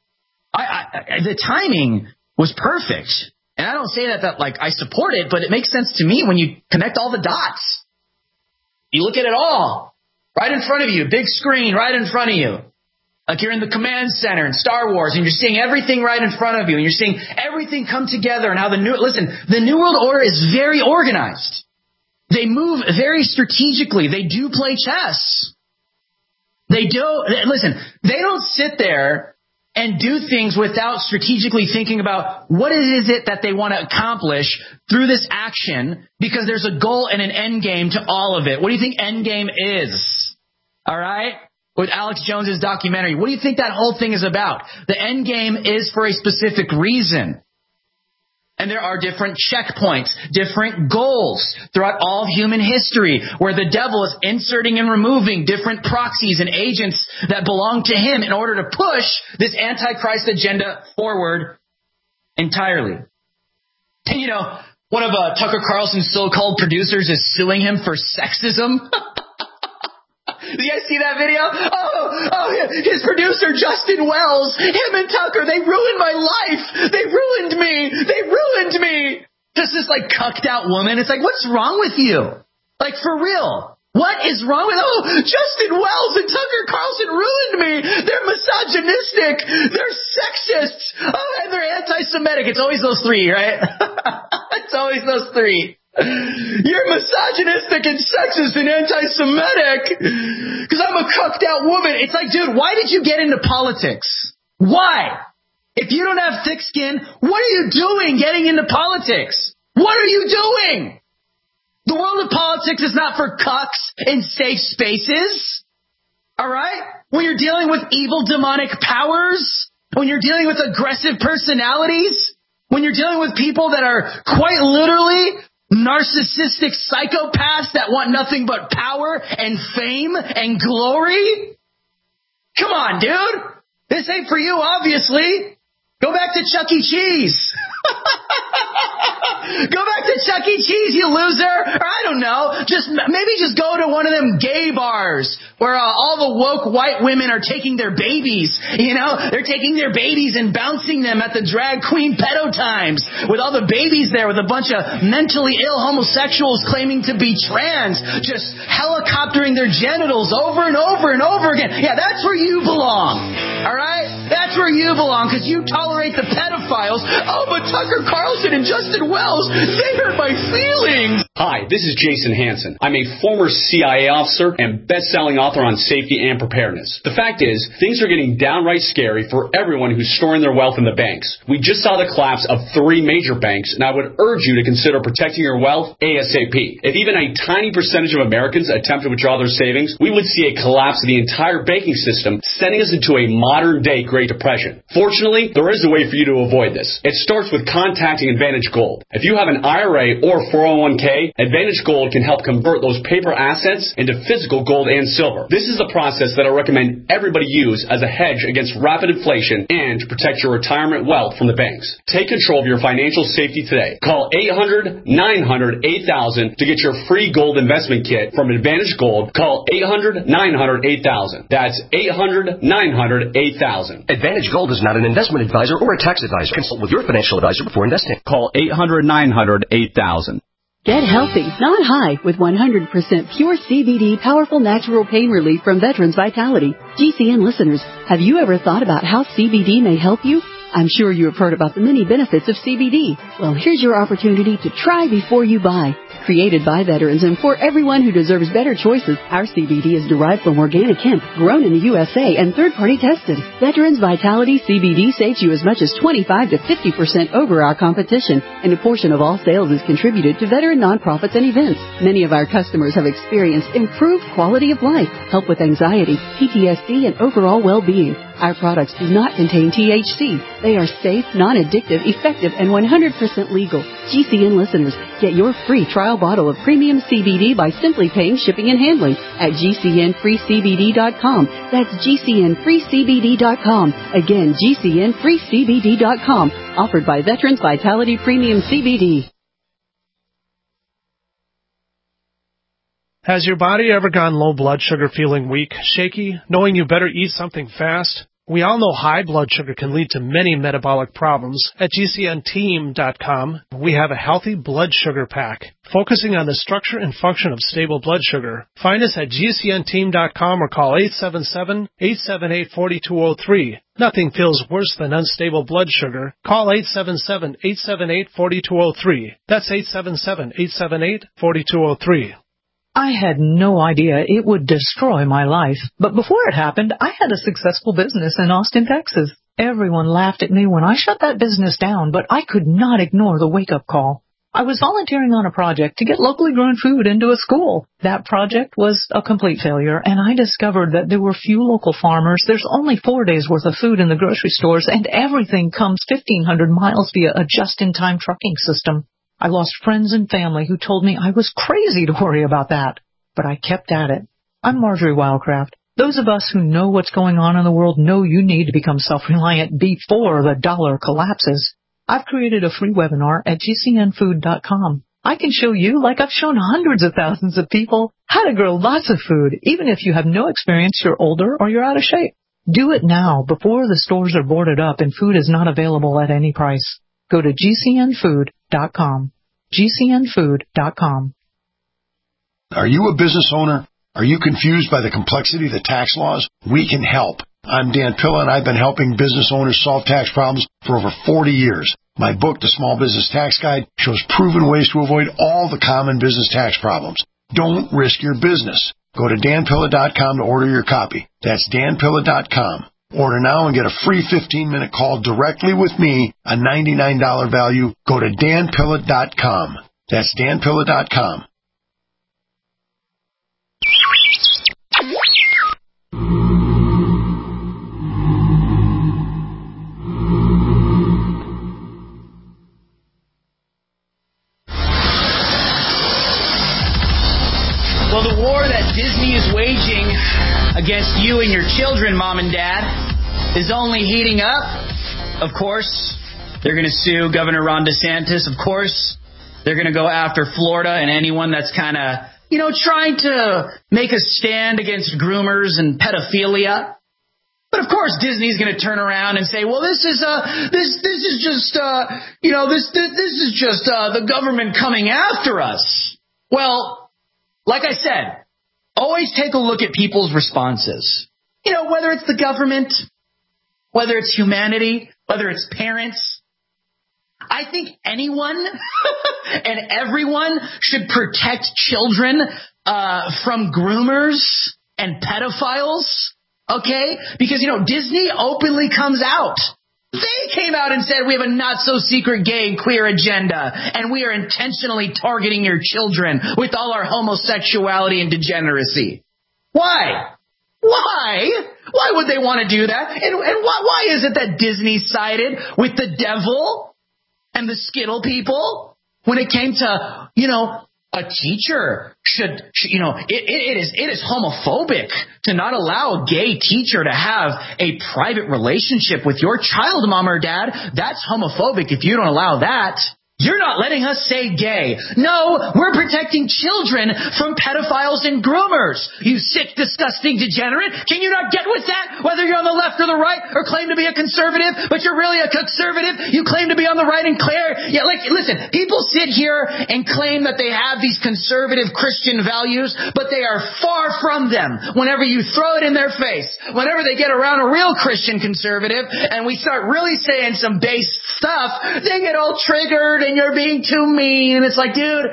The timing was perfect. And I don't say that like I support it, but it makes sense to me when you connect all the dots. You look at it all right in front of you, big screen right in front of you. Like you're in the command center in Star Wars and you're seeing everything right in front of you and you're seeing everything come together and how the New World Order is very organized. They move very strategically. They do play chess. They don't sit there and do things without strategically thinking about what is it that they want to accomplish through this action, because there's a goal and an end game to all of it. What do you think end game is? All right? With Alex Jones's documentary, what do you think that whole thing is about? The end game is for a specific reason. And there are different checkpoints, different goals throughout all of human history where the devil is inserting and removing different proxies and agents that belong to him in order to push this Antichrist agenda forward entirely. And you know, one of Tucker Carlson's so-called producers is suing him for sexism. Did you guys see that video? His producer, Justin Wells, him and Tucker, they ruined my life. They ruined me. Just this like cucked out woman. It's like, what's wrong with you? Like, for real. What is wrong with, Justin Wells and Tucker Carlson ruined me. They're misogynistic. They're sexist. And they're anti-Semitic. It's always those three, right? It's always those three. You're misogynistic and sexist and anti-Semitic because I'm a cucked out woman. It's like, dude, why did you get into politics? Why? If you don't have thick skin, what are you doing getting into politics? What are you doing? The world of politics is not for cucks in safe spaces. All right? When you're dealing with evil demonic powers, when you're dealing with aggressive personalities, when you're dealing with people that are quite literally narcissistic psychopaths that want nothing but power and fame and glory? Come on, dude. This ain't for you, obviously. Go back to Chuck E. Cheese. Go back to Chuck E. Cheese, you loser. Or I don't know. Maybe just go to one of them gay bars where all the woke white women are taking their babies. You know, they're taking their babies and bouncing them at the drag queen pedo times with all the babies there with a bunch of mentally ill homosexuals claiming to be trans, just helicoptering their genitals over and over and over again. Yeah, that's where you belong. All right? That's where you belong, because you tolerate the pedophiles. Oh, but Tucker Carlson and Justin Wells, they hurt my feelings. Hi, this is Jason Hansen. I'm a former CIA officer and best-selling author on safety and preparedness. The fact is, things are getting downright scary for everyone who's storing their wealth in the banks. We just saw the collapse of 3 major banks, and I would urge you to consider protecting your wealth ASAP. If even a tiny percentage of Americans attempt to withdraw their savings, we would see a collapse of the entire banking system, sending us into a modern-day Great Depression. Fortunately, there is a way for you to avoid this. It starts with contacting Advantage Gold. If you have an IRA or 401k, Advantage Gold can help convert those paper assets into physical gold and silver. This is the process that I recommend everybody use as a hedge against rapid inflation and to protect your retirement wealth from the banks. Take control of your financial safety today. Call 800-900-8000 to get your free gold investment kit from Advantage Gold. Call 800-900-8000. That's 800-900-8000. Advantage Gold is not an investment advisor or a tax advisor. Consult with your financial advisor before investing. Call 800-900-8000. Get healthy, not high, with 100% pure CBD powerful natural pain relief from Veterans Vitality. GCN listeners, have you ever thought about how CBD may help you? I'm sure you have heard about the many benefits of CBD. Well, here's your opportunity to try before you buy. Created by veterans and for everyone who deserves better choices, our CBD is derived from organic hemp, grown in the USA and third-party tested. Veterans Vitality CBD saves you as much as 25 to 50% over our competition, and a portion of all sales is contributed to veteran nonprofits and events. Many of our customers have experienced improved quality of life, help with anxiety, PTSD, and overall well-being. Our products do not contain THC. They are safe, non-addictive, effective, and 100% legal. GCN listeners, get your free trial bottle of premium CBD by simply paying shipping and handling at GCNFreeCBD.com. That's GCNFreeCBD.com. Again, GCNFreeCBD.com. Offered by Veterans Vitality Premium CBD. Has your body ever gone low blood sugar, feeling weak, shaky, knowing you better eat something fast? We all know high blood sugar can lead to many metabolic problems. At GCNteam.com, we have a healthy blood sugar pack, focusing on the structure and function of stable blood sugar. Find us at GCNteam.com or call 877-878-4203. Nothing feels worse than unstable blood sugar. Call 877-878-4203. That's 877-878-4203. I had no idea it would destroy my life. But before it happened, I had a successful business in Austin, Texas. Everyone laughed at me when I shut that business down, but I could not ignore the wake-up call. I was volunteering on a project to get locally grown food into a school. That project was a complete failure, and I discovered that there were few local farmers. There's only 4 days' worth of food in the grocery stores, and everything comes 1,500 miles via a just-in-time trucking system. I lost friends and family who told me I was crazy to worry about that. But I kept at it. I'm Marjorie Wildcraft. Those of us who know what's going on in the world know you need to become self-reliant before the dollar collapses. I've created a free webinar at GCNfood.com. I can show you, like I've shown hundreds of thousands of people, how to grow lots of food, even if you have no experience, you're older, or you're out of shape. Do it now before the stores are boarded up and food is not available at any price. Go to GCNfood.com. GCNfood.com. Are you a business owner? Are you confused by the complexity of the tax laws? We can help. I'm Dan Pilla, and I've been helping business owners solve tax problems for over 40 years. My book, The Small Business Tax Guide, shows proven ways to avoid all the common business tax problems. Don't risk your business. Go to danpilla.com to order your copy. That's danpilla.com. Order now and get a free 15-minute call directly with me, a $99 value. Go to danpilla.com. That's danpilla.com. Well, the war that Disney is waging against you and your children, Mom and Dad, is only heating up. Of course, they're going to sue Governor Ron DeSantis. Of course, they're going to go after Florida and anyone that's kind of, trying to make a stand against groomers and pedophilia. But of course, Disney's going to turn around and say, "Well, this is just the government coming after us." Well, like I said, always take a look at people's responses. Whether it's the government, whether it's humanity, whether it's parents. I think anyone and everyone should protect children from groomers and pedophiles, okay? Because, Disney openly comes out. They came out and said, we have a not-so-secret gay and queer agenda, and we are intentionally targeting your children with all our homosexuality and degeneracy. Why? Why would they want to do that? And why is it that Disney sided with the devil and the Skittle people when it came to, a teacher it is homophobic to not allow a gay teacher to have a private relationship with your child, Mom or Dad. That's homophobic if you don't allow that. You're not letting us say gay. No, we're protecting children from pedophiles and groomers. You sick, disgusting degenerate. Can you not get with that? Whether you're on the left or the right or claim to be a conservative, but you're really a conservative. You claim to be on the right and listen, people sit here and claim that they have these conservative Christian values, but they are far from them whenever you throw it in their face. Whenever they get around a real Christian conservative and we start really saying some base stuff, they get all triggered and and you're being too mean. And it's like, dude,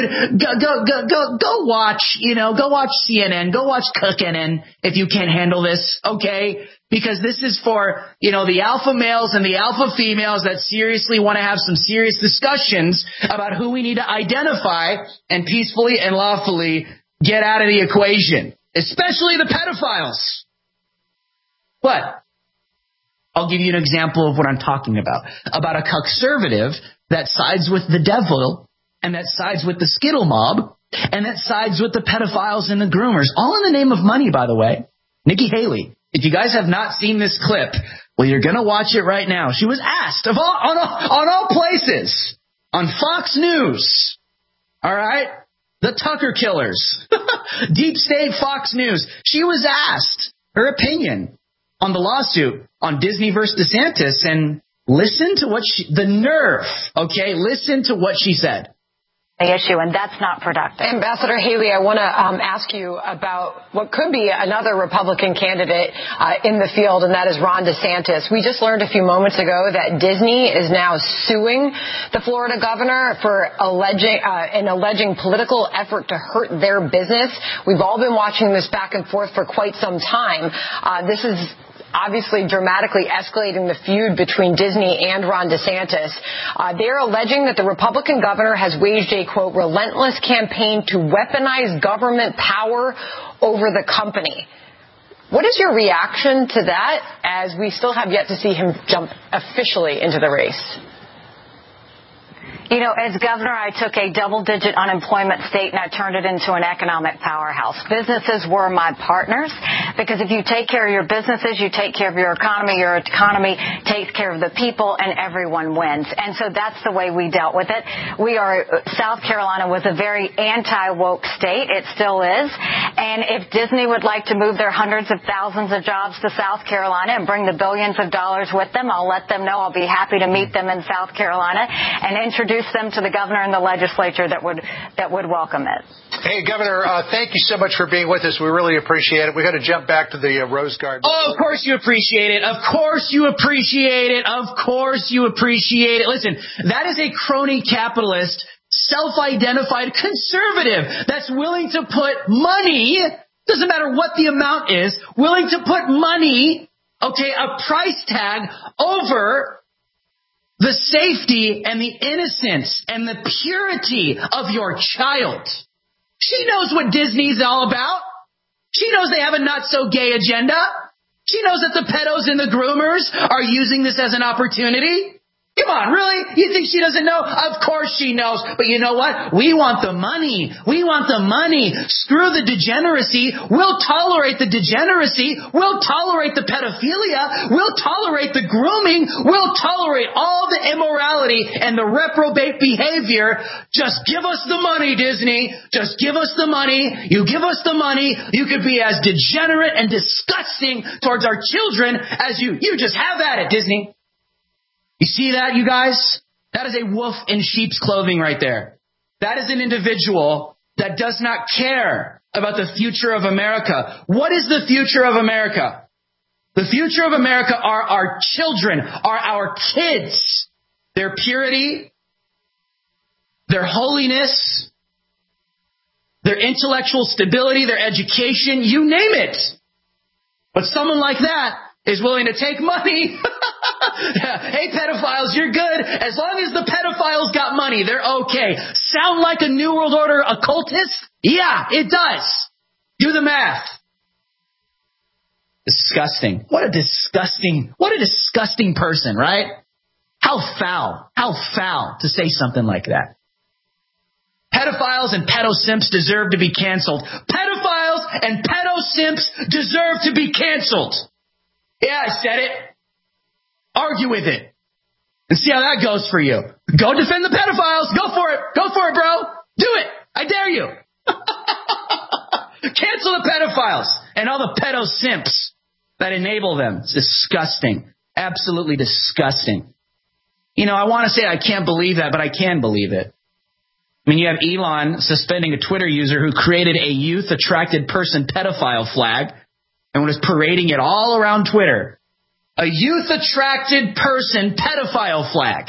go watch CNN, go watch Cookin' if you can't handle this, okay? Because this is for, the alpha males and the alpha females that seriously want to have some serious discussions about who we need to identify and peacefully and lawfully get out of the equation, especially the pedophiles. But I'll give you an example of what I'm talking about a conservative that sides with the devil and that sides with the Skittle mob and that sides with the pedophiles and the groomers, all in the name of money, by the way. Nikki Haley. If you guys have not seen this clip, well, you're going to watch it right now. She was asked on all places, on Fox News, all right, the Tucker Killers, Deep State Fox News. She was asked her opinion on the lawsuit on Disney versus DeSantis, and listen to what listen to what she said. Issue, and that's not productive. Ambassador Haley, I want to ask you about what could be another Republican candidate in the field, and that is Ron DeSantis. We just learned a few moments ago that Disney is now suing the Florida governor for alleging political effort to hurt their business. We've all been watching this back and forth for quite some time. This is obviously dramatically escalating the feud between Disney and Ron DeSantis. They're alleging that the Republican governor has waged a, quote, relentless campaign to weaponize government power over the company. What is your reaction to that, as we still have yet to see him jump officially into the race? As governor, I took a double-digit unemployment state and I turned it into an economic powerhouse. Businesses were my partners, because if you take care of your businesses, you take care of your economy takes care of the people, and everyone wins. And so that's the way we dealt with it. South Carolina was a very anti-woke state. It still is. And if Disney would like to move their hundreds of thousands of jobs to South Carolina and bring the billions of dollars with them, I'll let them know. I'll be happy to meet them in South Carolina and introduce them to the governor and the legislature that would welcome it. Hey, Governor, thank you so much for being with us. We really appreciate it. We got to jump back to the Rose Garden. Oh, of course you appreciate it. Of course you appreciate it. Of course you appreciate it. Listen, that is a crony capitalist, self-identified conservative that's willing to put money, doesn't matter what the amount is, willing to put money, a price tag over the safety and the innocence and the purity of your child. She knows what Disney's all about. She knows they have a not-so-gay agenda. She knows that the pedos and the groomers are using this as an opportunity. Come on, really? You think she doesn't know? Of course she knows. But you know what? We want the money. We want the money. Screw the degeneracy. We'll tolerate the degeneracy. We'll tolerate the pedophilia. We'll tolerate the grooming. We'll tolerate all the immorality and the reprobate behavior. Just give us the money, Disney. Just give us the money. You give us the money, you could be as degenerate and disgusting towards our children as you just have at it, Disney. You see that, you guys? That is a wolf in sheep's clothing right there. That is an individual that does not care about the future of America. What is the future of America? The future of America are our children, are our kids. Their purity, their holiness, their intellectual stability, their education, you name it. But someone like that is willing to take money. Hey, pedophiles, you're good. As long as the pedophiles got money, they're okay. Sound like a New World Order occultist? Yeah, it does. Do the math. Disgusting. What a disgusting person, right? How foul to say something like that. Pedophiles and pedo-simps deserve to be canceled. Pedophiles and pedo-simps deserve to be canceled. Yeah, I said it. Argue with it. And see how that goes for you. Go defend the pedophiles. Go for it. Go for it, bro. Do it. I dare you. Cancel the pedophiles and all the pedo-simps that enable them. It's disgusting. Absolutely disgusting. I want to say I can't believe that, but I can believe it. I mean, you have Elon suspending a Twitter user who created a youth-attracted person pedophile flag and was parading it all around Twitter. A youth-attracted person pedophile flag.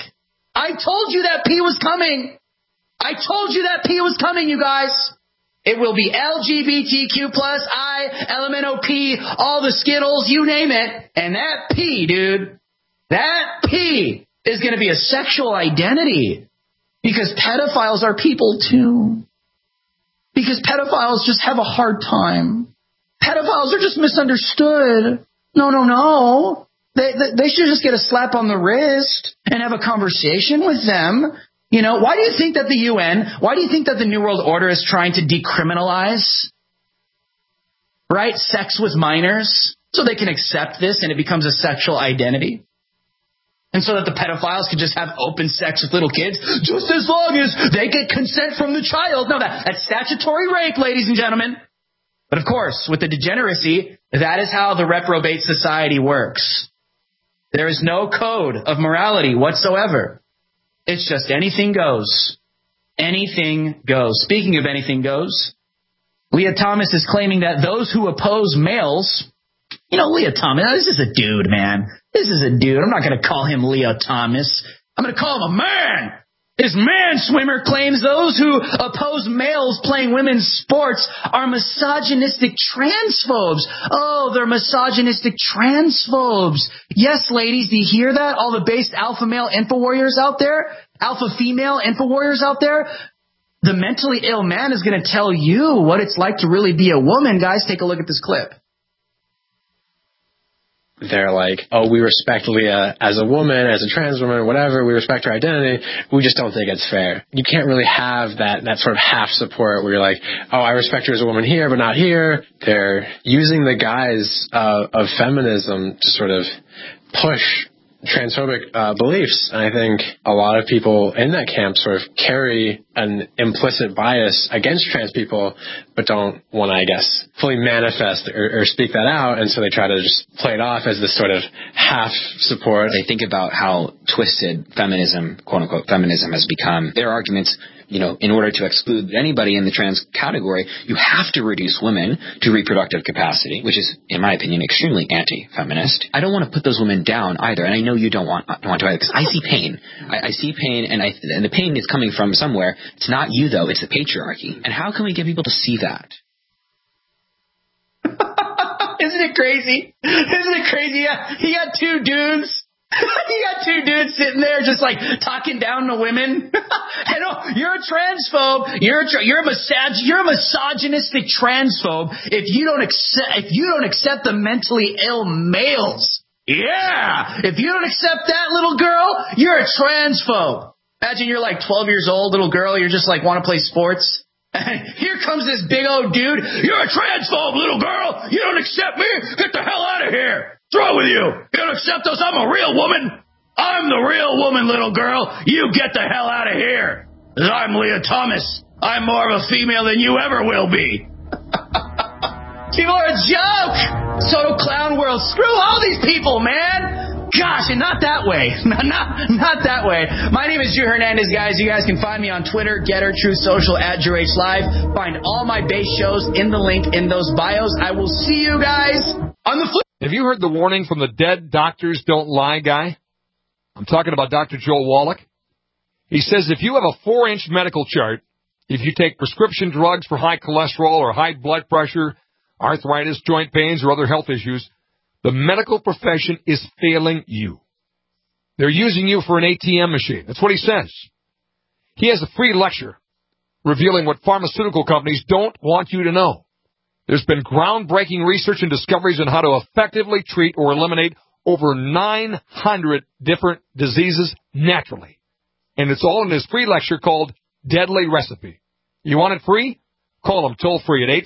I told you that P was coming. I told you that P was coming, you guys. It will be LGBTQ+, LMNOP, all the Skittles, you name it. And that P, dude, that P is going to be a sexual identity. Because pedophiles are people too. Because pedophiles just have a hard time. Pedophiles are just misunderstood. No. They should just get a slap on the wrist and have a conversation with them. You know, why do you think that the UN, why do you think that the New World Order is trying to decriminalize, right, sex with minors so they can accept this and it becomes a sexual identity? And so that the pedophiles can just have open sex with little kids just as long as they get consent from the child. No, that's statutory rape, ladies and gentlemen. But of course, with the degeneracy, that is how the reprobate society works. There is no code of morality whatsoever. It's just anything goes. Anything goes. Speaking of anything goes, Leah Thomas is claiming that those who oppose males, you know, Leah Thomas, this is a dude, man. This is a dude. I'm not going to call him Leah Thomas. I'm going to call him a man. This man swimmer claims those who oppose males playing women's sports are misogynistic transphobes. Oh, they're misogynistic transphobes. Yes, ladies, do you hear that? All the based alpha male info warriors out there, alpha female info warriors out there. The mentally ill man is going to tell you what it's like to really be a woman. Guys, take a look at this clip. They're like, oh, we respect Leah as a woman, as a trans woman, whatever. We respect her identity. We just don't think it's fair. You can't really have that sort of half support where you're like, oh, I respect her as a woman here, but not here. They're using the guise of feminism to sort of push transphobic beliefs. And I think a lot of people in that camp sort of carry an implicit bias against trans people, but don't want to, I guess, fully manifest or speak that out. And so they try to just play it off as this sort of half support. They think about how twisted feminism, quote unquote, feminism has become. Their arguments, you know, in order to exclude anybody in the trans category, you have to reduce women to reproductive capacity, which is, in my opinion, extremely anti-feminist. I don't want to put those women down either, and I know you don't want to either, because I see pain. I see pain, and the pain is coming from somewhere. It's not you, though. It's the patriarchy. And how can we get people to see that? Isn't it crazy? Isn't it crazy? He got two dudes. He got two dudes sitting there just like talking down to women. And you're a transphobe. You're a misogynistic transphobe if you don't accept the mentally ill males. Yeah. If you don't accept that, little girl, you're a transphobe. Imagine you're like 12 years old, little girl. You're just like want to play sports. And here comes this big old dude. You're a transphobe, little girl. You don't accept me? Get the hell out of here. What's wrong with you? You don't accept us? I'm a real woman. I'm the real woman, little girl. You get the hell out of here. I'm Leah Thomas. I'm more of a female than you ever will be. People are a joke. Total clown world. Screw all these people, man. Gosh, and not that way. Not that way. My name is Drew Hernandez, guys. You guys can find me on Twitter, Getter, Truth Social, @DrewHLive. Find all my base shows in the link in those bios. I will see you guys on the flip. Have you heard the warning from the Dead Doctors Don't Lie guy? I'm talking about Dr. Joel Wallach. He says if you have a 4-inch medical chart, if you take prescription drugs for high cholesterol or high blood pressure, arthritis, joint pains, or other health issues, the medical profession is failing you. They're using you for an ATM machine. That's what he says. He has a free lecture revealing what pharmaceutical companies don't want you to know. There's been groundbreaking research and discoveries on how to effectively treat or eliminate over 900 different diseases naturally. And it's all in his free lecture called Deadly Recipe. You want it free? Call him toll free at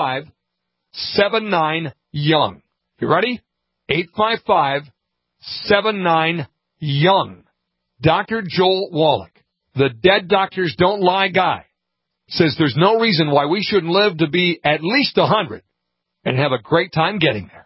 855-79-YOUNG. You ready? 855-79-YOUNG. Dr. Joel Wallach, the Dead Doctors Don't Lie guy, says there's no reason why we shouldn't live to be at least 100 and have a great time getting there.